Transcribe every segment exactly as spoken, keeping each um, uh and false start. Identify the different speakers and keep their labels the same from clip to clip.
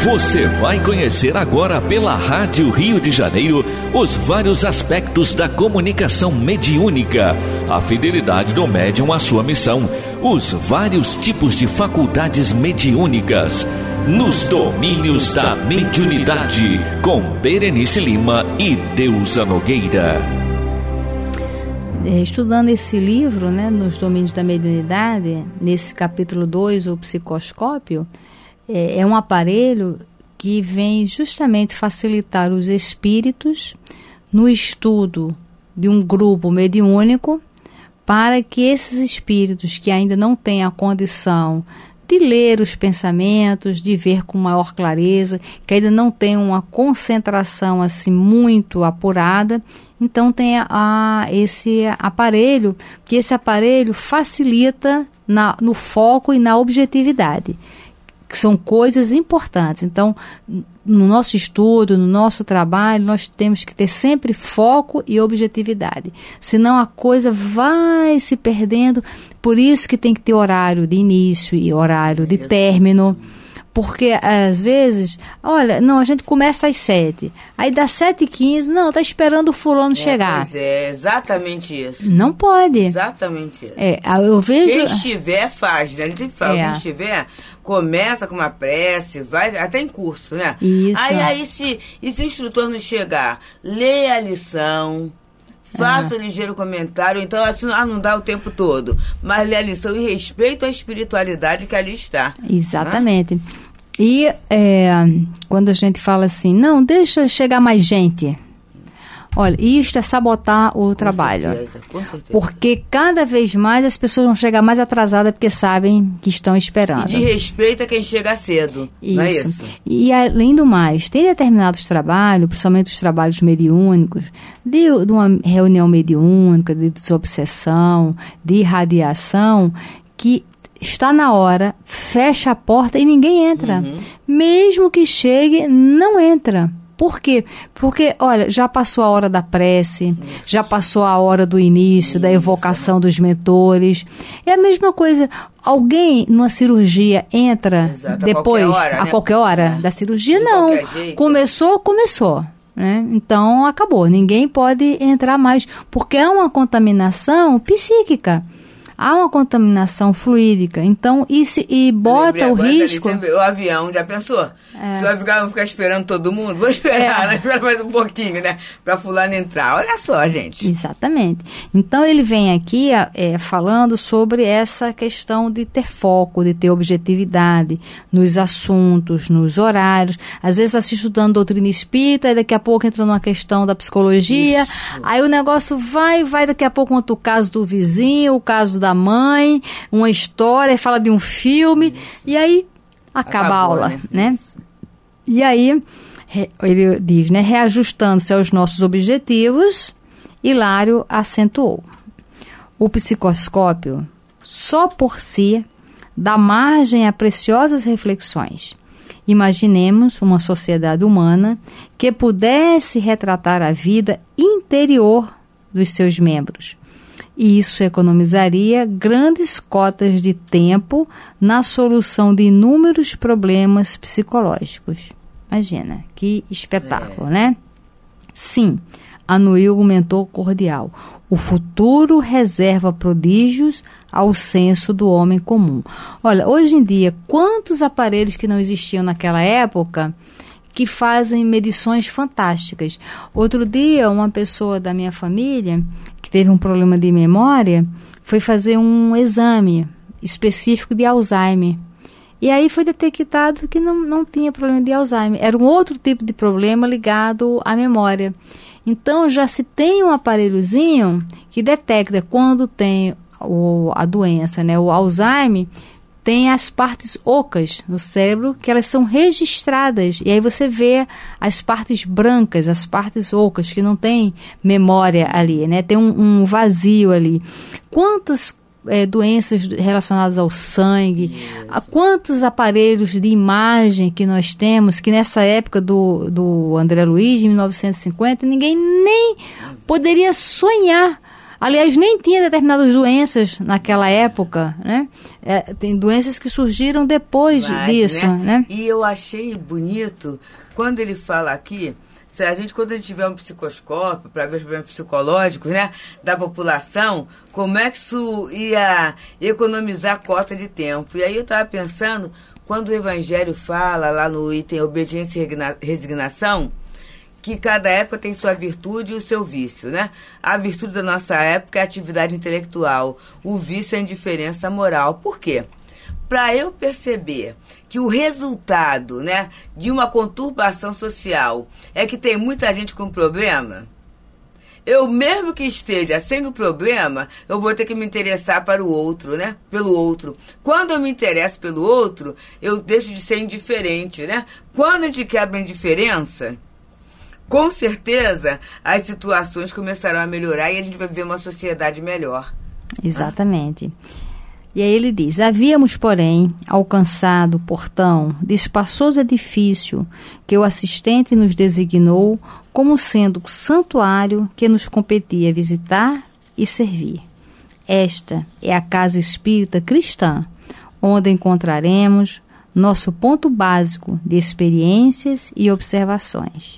Speaker 1: Você vai conhecer agora pela Rádio Rio de Janeiro os vários aspectos da comunicação mediúnica, a fidelidade do médium à sua missão, os vários tipos de faculdades mediúnicas, nos domínios da mediunidade, com Berenice Lima e Deusa Nogueira.
Speaker 2: Estudando esse livro, né, nos domínios da mediunidade, nesse capítulo dois, o psicoscópio, é, é um aparelho que vem justamente facilitar os espíritos no estudo de um grupo mediúnico, para que esses espíritos que ainda não têm a condição de ler os pensamentos, de ver com maior clareza, que ainda não tem uma concentração assim muito apurada, então tem a, a, esse aparelho, que esse aparelho facilita na, no foco e na objetividade, que são coisas importantes. Então, no nosso estudo, no nosso trabalho, nós temos que ter sempre foco e objetividade. Senão a coisa vai se perdendo. Por isso que tem que ter horário de início e horário de término. Porque, às vezes, olha, não, a gente começa às sete. Aí dá sete e quinze, não, tá esperando o fulano é, chegar.
Speaker 3: Pois é, exatamente isso.
Speaker 2: Não pode.
Speaker 3: Exatamente isso.
Speaker 2: É, eu vejo...
Speaker 3: Quem estiver, faz, né? Ele sempre fala,
Speaker 2: é.
Speaker 3: quem estiver, começa com uma prece, vai até em curso, né?
Speaker 2: Isso.
Speaker 3: Aí, aí se, e se o instrutor não chegar, lê a lição... Faça um ligeiro comentário, então assim, ah, não dá o tempo todo, mas lê a lição e respeito à espiritualidade que ali está.
Speaker 2: Exatamente. Né? E é, quando a gente fala assim, não, deixa chegar mais gente. Olha, isto é sabotar o com trabalho.
Speaker 3: Certeza, com certeza.
Speaker 2: Porque cada vez mais as pessoas vão chegar mais atrasadas porque sabem que estão esperando.
Speaker 3: E de respeito a quem chega cedo.
Speaker 2: Isso.
Speaker 3: Não é isso?
Speaker 2: E além do mais, tem determinados trabalhos, principalmente os trabalhos mediúnicos, de, de uma reunião mediúnica, de desobsessão, de irradiação, que está na hora, fecha a porta e ninguém entra. Uhum. Mesmo que chegue, não entra. Por quê? Porque, olha, já passou a hora da prece, isso. já passou a hora do início, isso. da evocação dos mentores. É a mesma coisa, alguém numa cirurgia entra
Speaker 3: Exato.
Speaker 2: depois,
Speaker 3: a qualquer hora,
Speaker 2: a
Speaker 3: né?
Speaker 2: qualquer hora
Speaker 3: é.
Speaker 2: da cirurgia?
Speaker 3: De
Speaker 2: não.
Speaker 3: jeito.
Speaker 2: Começou, começou. Né? Então, acabou. Ninguém pode entrar mais, porque é uma contaminação psíquica. Há uma contaminação fluídica, então, e, se, e bota o risco...
Speaker 3: Ali, o avião, já pensou?
Speaker 2: É.
Speaker 3: Você vai ficar, ficar esperando todo mundo? Vou esperar, é. né? Espera mais um pouquinho, né? Pra fulano entrar. Olha só, gente.
Speaker 2: Exatamente. Então, ele vem aqui é, falando sobre essa questão de ter foco, de ter objetividade nos assuntos, nos horários. Às vezes, está se estudando doutrina espírita, e daqui a pouco entra numa questão da psicologia. Isso. Aí o negócio vai, vai, daqui a pouco conta o caso do vizinho, o caso da mãe, uma história, fala de um filme, isso. e aí acaba Acabou, a aula, né? né? E aí, ele diz, né, reajustando-se aos nossos objetivos, Hilário acentuou. O psicoscópio, só por si, dá margem a preciosas reflexões. Imaginemos uma sociedade humana que pudesse retratar a vida interior dos seus membros. E isso economizaria grandes cotas de tempo na solução de inúmeros problemas psicológicos. Imagina, que espetáculo, é. né? Sim, anuiu o mentor cordial. O futuro reserva prodígios ao senso do homem comum. Olha, hoje em dia, quantos aparelhos que não existiam naquela época que fazem medições fantásticas. Outro dia, uma pessoa da minha família, que teve um problema de memória, foi fazer um exame específico de Alzheimer. E aí foi detectado que não, não tinha problema de Alzheimer. Era um outro tipo de problema ligado à memória. Então, já se tem um aparelhozinho que detecta quando tem o, a doença, né, o Alzheimer, tem as partes ocas no cérebro que elas são registradas. E aí você vê as partes brancas, as partes ocas, que não tem memória ali, né? Tem um, um vazio ali. Quantas é, doenças relacionadas ao sangue, a quantos aparelhos de imagem que nós temos, que nessa época do, do André Luiz, em mil novecentos e cinquenta, ninguém nem poderia sonhar Aliás, nem tinha determinadas doenças naquela época, né? É, tem doenças que surgiram depois Mas, disso, né? né?
Speaker 3: E eu achei bonito, quando ele fala aqui, se a gente, quando a gente tiver um psicoscópio para ver os problemas psicológicos, né, da população, como é que isso ia economizar cota de tempo. E aí eu estava pensando, quando o Evangelho fala lá no item obediência e resignação, que cada época tem sua virtude e o seu vício, né? A virtude da nossa época é a atividade intelectual, o vício é a indiferença moral. Por quê? Para eu perceber que o resultado, né, de uma conturbação social é que tem muita gente com problema, eu mesmo que esteja sem o problema, eu vou ter que me interessar para o outro, né? Pelo outro. Quando eu me interesso pelo outro, eu deixo de ser indiferente, né? Quando a gente quebra a indiferença, com certeza as situações começarão a melhorar e a gente vai viver uma sociedade melhor.
Speaker 2: Exatamente. E aí ele diz, havíamos, porém, alcançado o portão de espaçoso edifício que o assistente nos designou como sendo o santuário que nos competia visitar e servir. Esta é a casa espírita cristã, onde encontraremos nosso ponto básico de experiências e observações.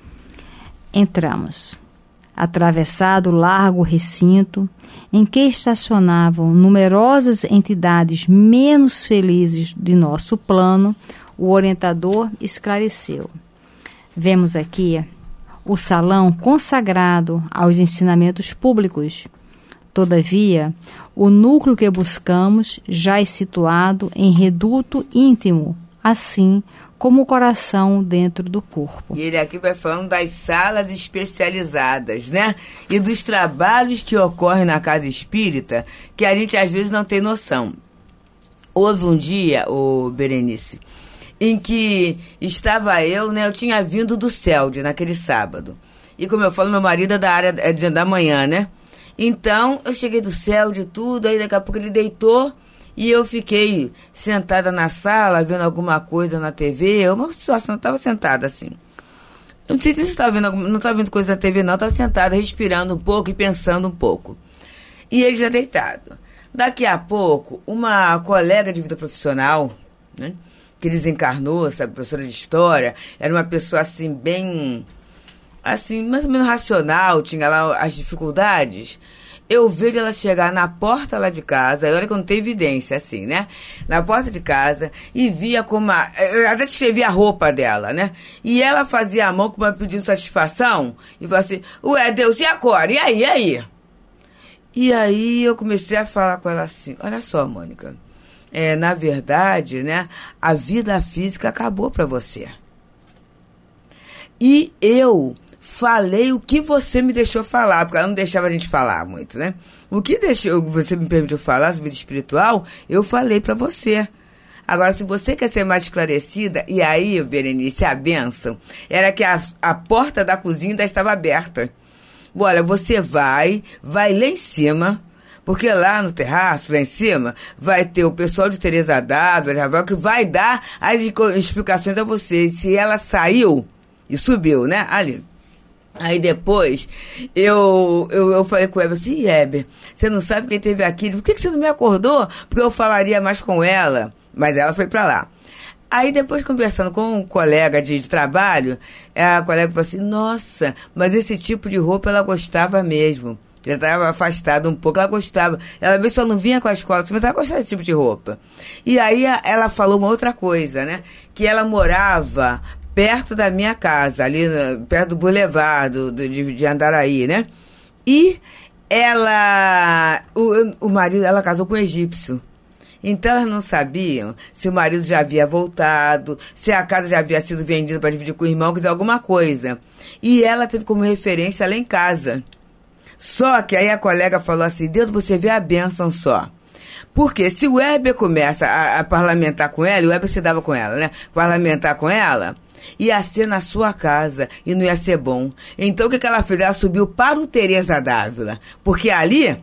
Speaker 2: Entramos. Atravessado o largo recinto, em que estacionavam numerosas entidades menos felizes de nosso plano, o orientador esclareceu. Vemos aqui o salão consagrado aos ensinamentos públicos. Todavia, o núcleo que buscamos já é situado em reduto íntimo, assim como o coração dentro do corpo.
Speaker 3: E ele aqui vai falando das salas especializadas, né? E dos trabalhos que ocorrem na casa espírita, que a gente às vezes não tem noção. Houve um dia, ô Berenice, em que estava eu, né? Eu tinha vindo do C E L D naquele sábado. E como eu falo, meu marido é da área é de, da manhã, né? Então, eu cheguei do C E L D e tudo, aí daqui a pouco ele deitou. E eu fiquei sentada na sala, vendo alguma coisa na T V, uma situação, eu estava sentada assim. Eu não sei se você estava vendo, não estava vendo coisa na T V não, eu estava sentada, respirando um pouco e pensando um pouco. E ele já deitado. Daqui a pouco, uma colega de vida profissional, né, que desencarnou, sabe, professora de história, era uma pessoa assim, bem, assim, mais ou menos racional, tinha lá as dificuldades. Eu vejo ela chegar na porta lá de casa, olha que eu não tenho evidência, assim, né? Na porta de casa, e via como a... Eu até escrevi a roupa dela, né? E ela fazia a mão como pedindo satisfação, e falava assim, ué, Deus, e agora? E aí, e aí? E aí eu comecei a falar com ela assim, olha só, Mônica, é, na verdade, né, a vida física acabou pra você. E eu... falei o que você me deixou falar, porque ela não deixava a gente falar muito, né? O que deixou, você me permitiu falar sobre vida espiritual, eu falei pra você. Agora, se você quer ser mais esclarecida, e aí, Berenice, a bênção, era que a, a porta da cozinha ainda estava aberta. Olha, você vai, vai lá em cima, porque lá no terraço, lá em cima, vai ter o pessoal de Teresa Dávila, que vai dar as explicações a você. Se ela saiu e subiu, né, ali. Aí depois, eu, eu, eu falei com ela assim, Heber, você não sabe quem teve aquilo? Por que, que você não me acordou? Porque eu falaria mais com ela. Mas ela foi pra lá. Aí depois, conversando com um colega de, de trabalho, a colega falou assim, nossa, mas esse tipo de roupa ela gostava mesmo. Já estava afastada um pouco, ela gostava. Ela veio só não vinha com a escola, mas ela gostava desse tipo de roupa. E aí ela falou uma outra coisa, né? Que ela morava... perto da minha casa, ali no, perto do Boulevard do, do, de, de Andaraí, né? E ela, o, o marido, ela casou com um egípcio. Então elas não sabiam se o marido já havia voltado, se a casa já havia sido vendida para dividir com o irmão, quer dizer, alguma coisa. E ela teve como referência lá em casa. Só que aí a colega falou assim, Deus, você vê a bênção só. Porque se o Heber começa a, a parlamentar com ela, o Heber se dava com ela, né? Parlamentar com ela, ia ser na sua casa e não ia ser bom. Então o que, que ela fez? Ela subiu para o Teresa Dávila, porque ali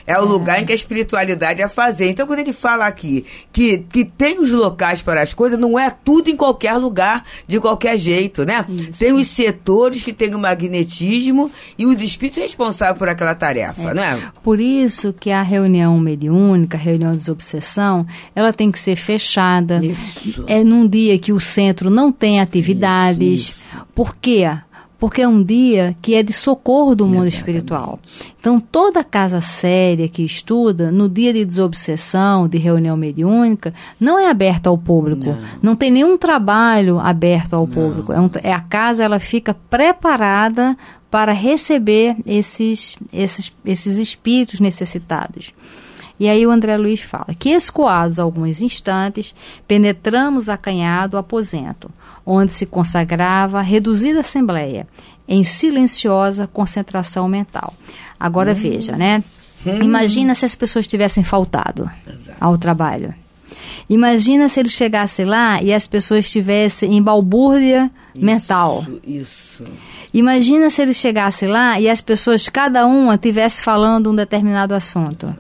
Speaker 3: É o lugar em que a espiritualidade é fazer. Então, quando ele fala aqui que, que tem os locais para as coisas, não é tudo em qualquer lugar, de qualquer jeito, né? Isso. Tem os setores que tem o magnetismo e os espíritos responsáveis por aquela tarefa, é. né?
Speaker 2: Por isso que a reunião mediúnica, a reunião de desobsessão, ela tem que ser fechada. Isso. É num dia que o centro não tem atividades. Isso, isso. Por quê? Porque é um dia que é de socorro do mundo Exatamente. espiritual. Então, toda casa séria que estuda, no dia de desobsessão, de reunião mediúnica, não é aberta ao público. Não, não tem nenhum trabalho aberto ao não. público. É, um, é a casa, ela fica preparada para receber esses, esses, esses espíritos necessitados. E aí o André Luiz fala que, escoados alguns instantes, penetramos acanhado o aposento, onde se consagrava a reduzida assembleia, em silenciosa concentração mental. Agora hum. veja, né? Hum. Imagina se as pessoas tivessem faltado Exato. ao trabalho. Imagina se ele chegasse lá e as pessoas estivessem em balbúrdia isso, mental. Isso. Imagina se ele chegasse lá e as pessoas, cada uma, estivesse falando um determinado assunto.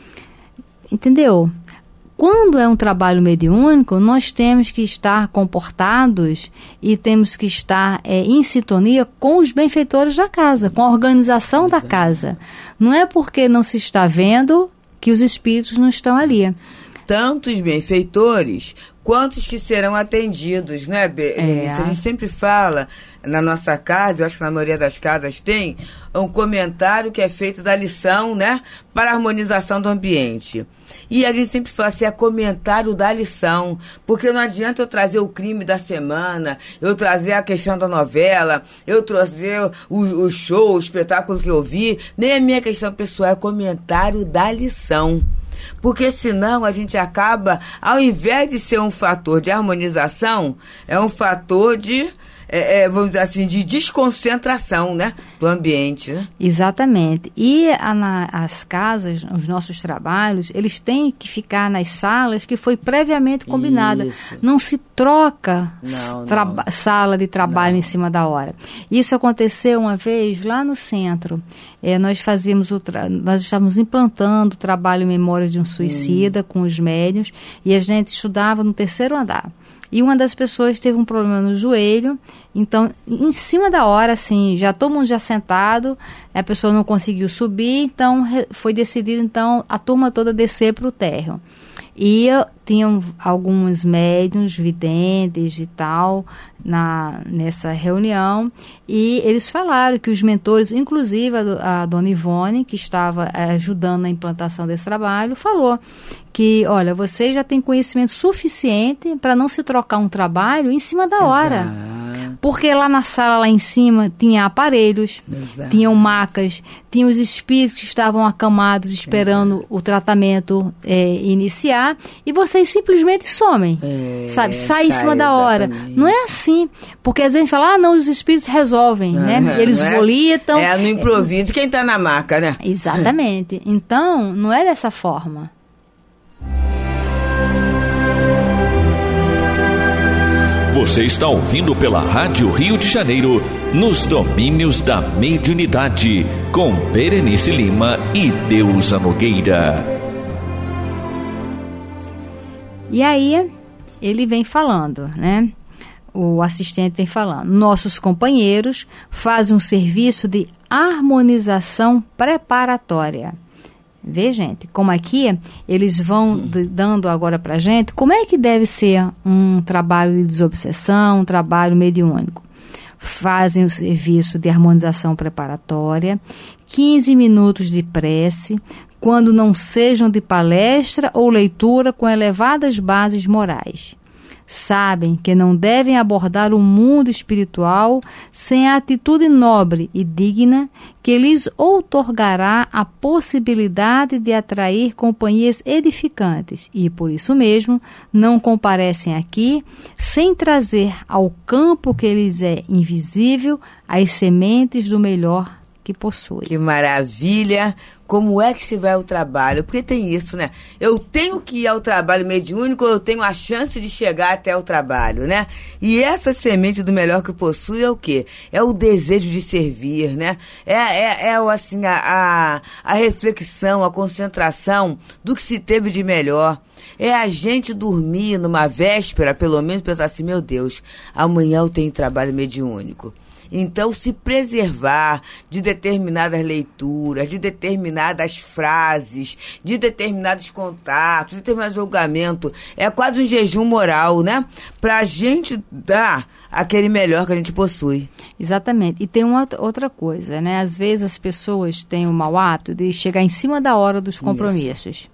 Speaker 2: Entendeu? Quando é um trabalho mediúnico, nós temos que estar comportados e temos que estar é, em sintonia com os benfeitores da casa, com a organização Exato. da casa. Não é porque não se está vendo que os espíritos não estão ali.
Speaker 3: Tanto os benfeitores quanto os que serão atendidos, né, Berenice? É. A gente sempre fala na nossa casa, eu acho que na maioria das casas tem, um comentário que é feito da lição, né, para a harmonização do ambiente. E a gente sempre fala assim, é comentário da lição, porque não adianta eu trazer o crime da semana, eu trazer a questão da novela, eu trazer o, o show, o espetáculo que eu vi, nem a minha questão pessoal, é comentário da lição. Porque senão a gente acaba, ao invés de ser um fator de harmonização, é um fator de, é, é, vamos dizer assim, de desconcentração, né, do ambiente, né?
Speaker 2: Exatamente. E a, na, as casas, os nossos trabalhos, eles têm que ficar nas salas que foi previamente combinada. Isso. Não se troca não, não. sala de trabalho não. em cima da hora. Isso aconteceu uma vez lá no centro. É, nós fazíamos o tra- nós estávamos implantando o trabalho Memória de um Suicida hum. com os médiuns e a gente estudava no terceiro andar. E uma das pessoas teve um problema no joelho, então, em cima da hora, assim, já todo mundo já sentado, a pessoa não conseguiu subir, então re- foi decidido, então, a turma toda descer para o térreo. E tinham alguns médiuns, videntes e tal, na, nessa reunião, e eles falaram que os mentores, inclusive a, a dona Ivone, que estava é, ajudando na implantação desse trabalho, falou que, olha, você já tem conhecimento suficiente para não se trocar um trabalho em cima da hora. Exato. Porque lá na sala, lá em cima, tinha aparelhos, Exato. tinham macas, tinha os espíritos que estavam acamados esperando Exato. o tratamento é, iniciar, e vocês simplesmente somem, é, sabe? Sai em cima da hora. Exatamente. Não é assim, porque às vezes fala, ah, não, os espíritos resolvem, ah, né? Eles é, volitam.
Speaker 3: É no improviso, é, quem está na maca, né?
Speaker 2: Exatamente. Então, não é dessa forma.
Speaker 1: Você está ouvindo pela Rádio Rio de Janeiro, Nos Domínios da Mediunidade, com Berenice Lima e Deusa Nogueira.
Speaker 2: E aí, ele vem falando, né? O assistente vem falando. Nossos companheiros fazem um serviço de harmonização preparatória. Vê, gente, como aqui eles vão d- dando agora pra gente como é que deve ser um trabalho de desobsessão, um trabalho mediúnico. Fazem o serviço de harmonização preparatória, quinze minutos de prece, quando não sejam de palestra ou leitura com elevadas bases morais. Sabem que não devem abordar o mundo espiritual sem a atitude nobre e digna que lhes outorgará a possibilidade de atrair companhias edificantes e, por isso mesmo, não comparecem aqui sem trazer ao campo que lhes é invisível as sementes do melhor que que possui.
Speaker 3: Que maravilha! Como é que se vai ao trabalho? Porque tem isso, né? Eu tenho que ir ao trabalho mediúnico, eu tenho a chance de chegar até o trabalho, né? E essa semente do melhor que possui é o quê? É o desejo de servir, né? É, é, é assim, a, a, a reflexão, a concentração do que se teve de melhor. É a gente dormir numa véspera, pelo menos, pensar assim, meu Deus, amanhã eu tenho trabalho mediúnico. Então, se preservar de determinadas leituras, de determinadas frases, de determinados contatos, de determinado julgamento, é quase um jejum moral, né? Para a gente dar aquele melhor que a gente possui.
Speaker 2: Exatamente. E tem uma outra coisa, né? Às vezes as pessoas têm o mau hábito de chegar em cima da hora dos compromissos. Isso.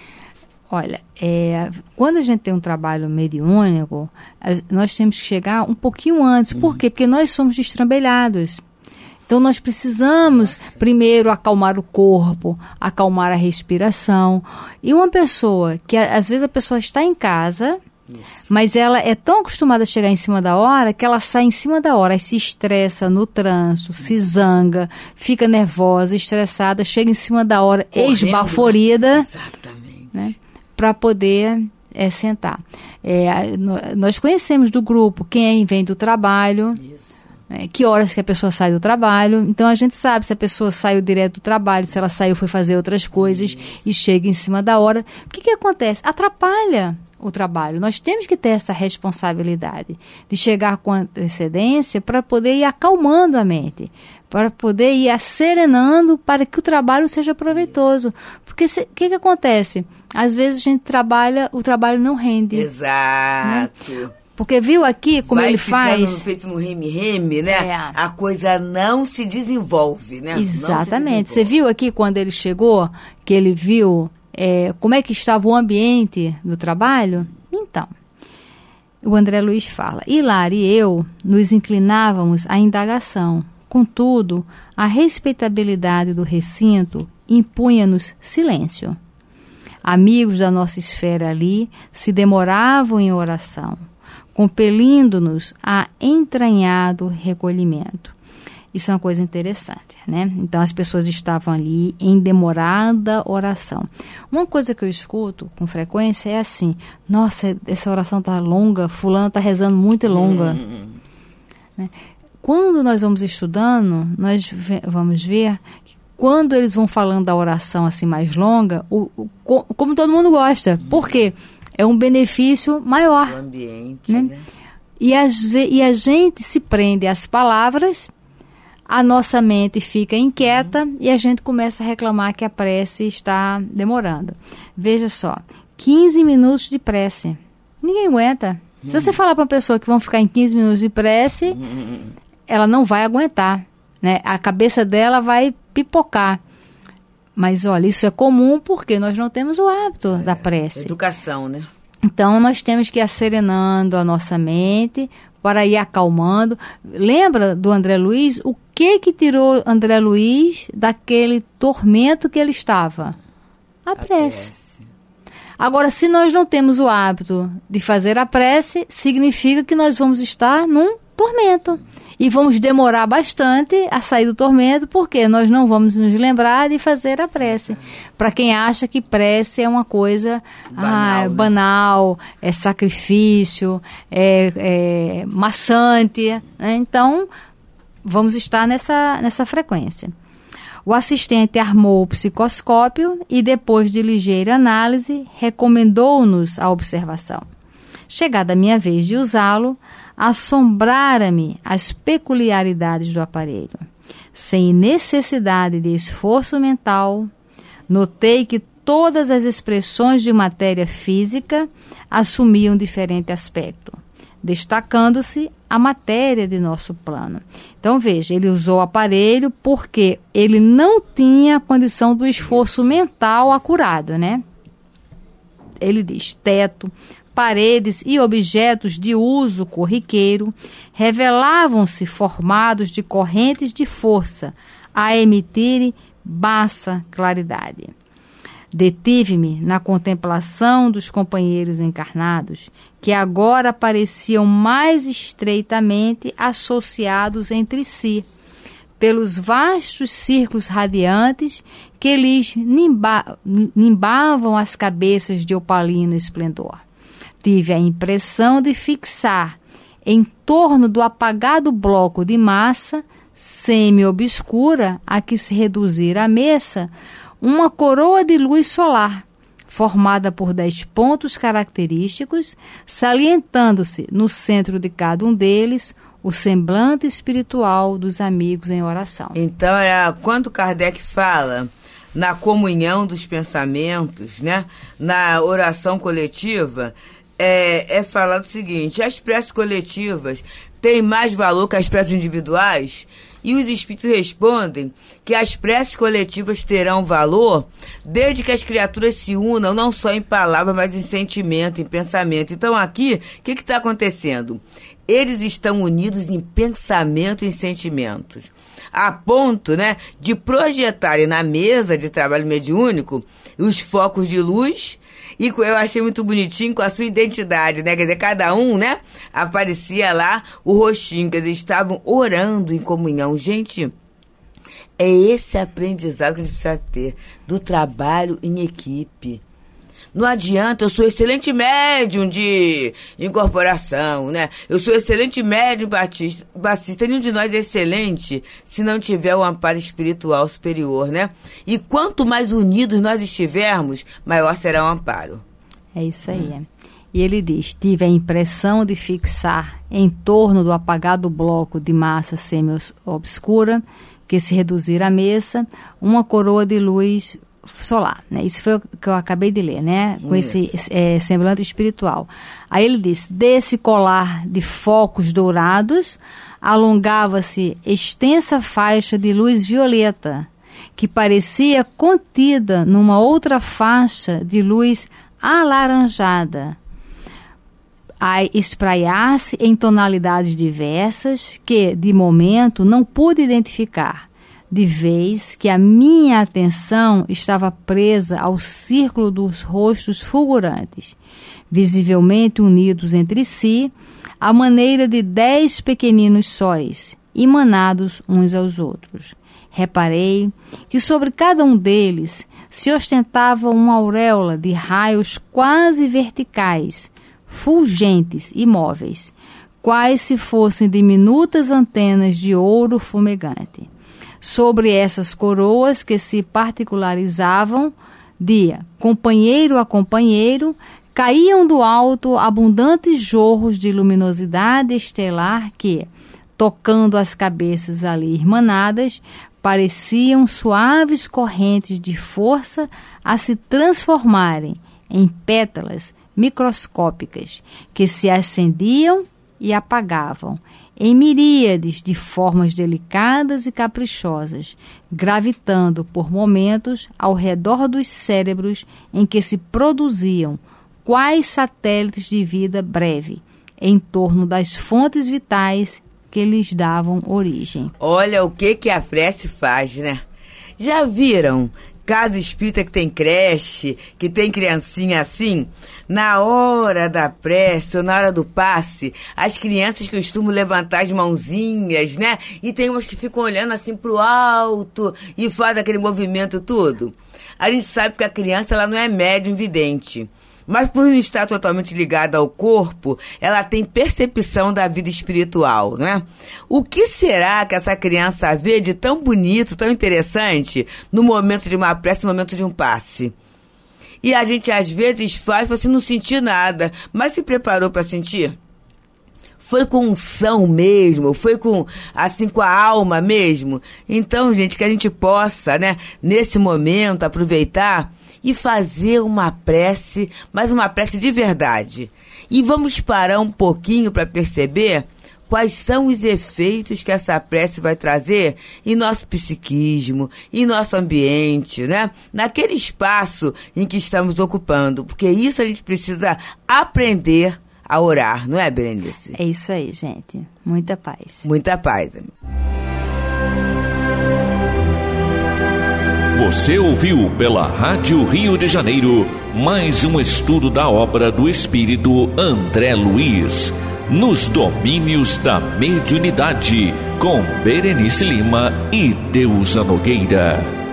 Speaker 2: Olha, é, quando a gente tem um trabalho mediúnico, a, nós temos que chegar um pouquinho antes. Uhum. Por quê? Porque nós somos destrambelhados. Então, nós precisamos, Nossa. primeiro, acalmar o corpo, acalmar a respiração. E uma pessoa, que às vezes a pessoa está em casa, Isso. mas ela é tão acostumada a chegar em cima da hora, que ela sai em cima da hora, e se estressa no trânsito, Isso. se zanga, fica nervosa, estressada, chega em cima da hora, Correndo, esbaforida.
Speaker 3: Exatamente.
Speaker 2: Né? Para poder é, sentar. É, nós conhecemos do grupo quem vem do trabalho, é, que horas que a pessoa sai do trabalho. Então, a gente sabe se a pessoa saiu direto do trabalho, se ela saiu foi fazer outras coisas Isso. e chega em cima da hora. O que, que acontece? Atrapalha o trabalho. Nós temos que ter essa responsabilidade de chegar com antecedência para poder ir acalmando a mente, para poder ir acerenando para que o trabalho seja proveitoso. Porque o que, que acontece? Às vezes a gente trabalha, o trabalho não rende.
Speaker 3: Exato.
Speaker 2: Né? Porque viu aqui como
Speaker 3: Vai
Speaker 2: ele faz...
Speaker 3: feito no reme-reme, né?
Speaker 2: É.
Speaker 3: A coisa não se desenvolve, né?
Speaker 2: Exatamente. Você viu aqui quando ele chegou, que ele viu é, como é que estava o ambiente do trabalho? Então, o André Luiz fala, Hilária e eu nos inclinávamos à indagação. Contudo, a respeitabilidade do recinto impunha-nos silêncio. Amigos da nossa esfera ali se demoravam em oração, compelindo-nos a entranhado recolhimento. Isso é uma coisa interessante, né? Então, as pessoas estavam ali em demorada oração. Uma coisa que eu escuto com frequência é assim, nossa, essa oração está longa, fulano está rezando muito longa. Hum. Né? Quando nós vamos estudando, nós ve- vamos ver que quando eles vão falando da oração assim mais longa, o, o, como todo mundo gosta. Por quê? É um benefício maior.
Speaker 3: O ambiente,
Speaker 2: né?
Speaker 3: né?
Speaker 2: E, as, e a gente se prende às palavras, a nossa mente fica inquieta uhum. e a gente começa a reclamar que a prece está demorando. Veja só, quinze minutos de prece. Ninguém aguenta. Uhum. Se você falar para uma pessoa que vão ficar em quinze minutos de prece, uhum. ela não vai aguentar. Né? A cabeça dela vai pipocar. Mas, olha, isso é comum porque nós não temos o hábito é, da prece.
Speaker 3: Educação, né?
Speaker 2: Então, nós temos que ir acerenando a nossa mente para ir acalmando. Lembra do André Luiz? O que que tirou André Luiz daquele tormento que ele estava? A, a prece. prece. Agora, se nós não temos o hábito de fazer a prece, significa que nós vamos estar num tormento. E vamos demorar bastante a sair do tormento, porque nós não vamos nos lembrar de fazer a prece. Para quem acha que prece é uma coisa banal, ah, é banal, né? É sacrifício, é, é maçante. Né? Então, vamos estar nessa, nessa frequência. O assistente armou o psicoscópio e, depois de ligeira análise, recomendou-nos a observação. Chegada a minha vez de usá-lo, assombrara-me as peculiaridades do aparelho. Sem necessidade de esforço mental, notei que todas as expressões de matéria física assumiam diferente aspecto, destacando-se a matéria de nosso plano. Então, veja, ele usou o aparelho porque ele não tinha condição do esforço mental acurado, né? Ele diz, teto, paredes e objetos de uso corriqueiro revelavam-se formados de correntes de força a emitirem baixa claridade. Detive-me na contemplação dos companheiros encarnados, que agora pareciam mais estreitamente associados entre si, pelos vastos círculos radiantes que lhes nimba, nimbavam as cabeças de opalino esplendor. Tive a impressão de fixar em torno do apagado bloco de massa semi-obscura a que se reduzira a mesa uma coroa de luz solar, formada por dez pontos característicos, salientando-se no centro de cada um deles o semblante espiritual dos amigos em oração.
Speaker 3: Então, é, quando Kardec fala na comunhão dos pensamentos, né, na oração coletiva, é, é falado o seguinte: as preces coletivas têm mais valor que as preces individuais, e os espíritos respondem que as preces coletivas terão valor desde que as criaturas se unam, não só em palavra, mas em sentimento, em pensamento. Então aqui, o que está acontecendo? Eles estão unidos em pensamento e em sentimentos, a ponto, né, de projetarem na mesa de trabalho mediúnico os focos de luz. E eu achei muito bonitinho com a sua identidade, né? Quer dizer, cada um, né, aparecia lá o rostinho, quer dizer, estavam orando em comunhão. Gente, é esse aprendizado que a gente precisa ter, do trabalho em equipe. Não adianta, eu sou excelente médium de incorporação, né? Eu sou excelente médium batista, bassista. Nenhum de nós é excelente se não tiver o amparo espiritual superior, né? E quanto mais unidos nós estivermos, maior será o amparo.
Speaker 2: É isso aí. Hum. E ele diz: tive a impressão de fixar em torno do apagado bloco de massa semi-obscura que se reduzira à mesa uma coroa de luz solar, né? Isso foi o que eu acabei de ler, né? Com Isso. esse é, semblante espiritual. Aí ele diz: desse colar de focos dourados alongava-se extensa faixa de luz violeta, que parecia contida numa outra faixa de luz alaranjada, a espraiar-se em tonalidades diversas que, de momento, não pude identificar, de vez que a minha atenção estava presa ao círculo dos rostos fulgurantes, visivelmente unidos entre si, à maneira de dez pequeninos sóis, emanados uns aos outros. Reparei que sobre cada um deles se ostentava uma auréola de raios quase verticais, fulgentes e móveis, quais se fossem diminutas antenas de ouro fumegante. Sobre essas coroas, que se particularizavam de companheiro a companheiro, caíam do alto abundantes jorros de luminosidade estelar que, tocando as cabeças ali irmanadas, pareciam suaves correntes de força a se transformarem em pétalas microscópicas que se acendiam e apagavam em miríades de formas delicadas e caprichosas, gravitando por momentos ao redor dos cérebros em que se produziam quais satélites de vida breve, em torno das fontes vitais que lhes davam origem.
Speaker 3: Olha o que, que a prece faz, né? Já viram casa espírita que tem creche, que tem criancinha assim? Na hora da prece ou na hora do passe, as crianças costumam levantar as mãozinhas, né? E tem umas que ficam olhando assim pro alto e faz aquele movimento todo. A gente sabe que a criança, ela não é médium vidente, mas por não estar totalmente ligada ao corpo, ela tem percepção da vida espiritual, né? O que será que essa criança vê de tão bonito, tão interessante, no momento de uma prece, no momento de um passe? E a gente às vezes faz para assim, não sentir nada, mas se preparou para sentir? Foi com unção mesmo? Foi com, assim, com a alma mesmo? Então, gente, que a gente possa, né, nesse momento, aproveitar e fazer uma prece, mas uma prece de verdade. E vamos parar um pouquinho para perceber quais são os efeitos que essa prece vai trazer em nosso psiquismo, em nosso ambiente, né? Naquele espaço em que estamos ocupando, porque isso a gente precisa aprender a orar, não é, Berenice?
Speaker 2: É isso aí, gente. Muita paz.
Speaker 3: Muita paz, amiga.
Speaker 1: Você ouviu pela Rádio Rio de Janeiro mais um estudo da obra do Espírito André Luiz. nos domínios da mediunidade, com Berenice Lima e Deusa Nogueira.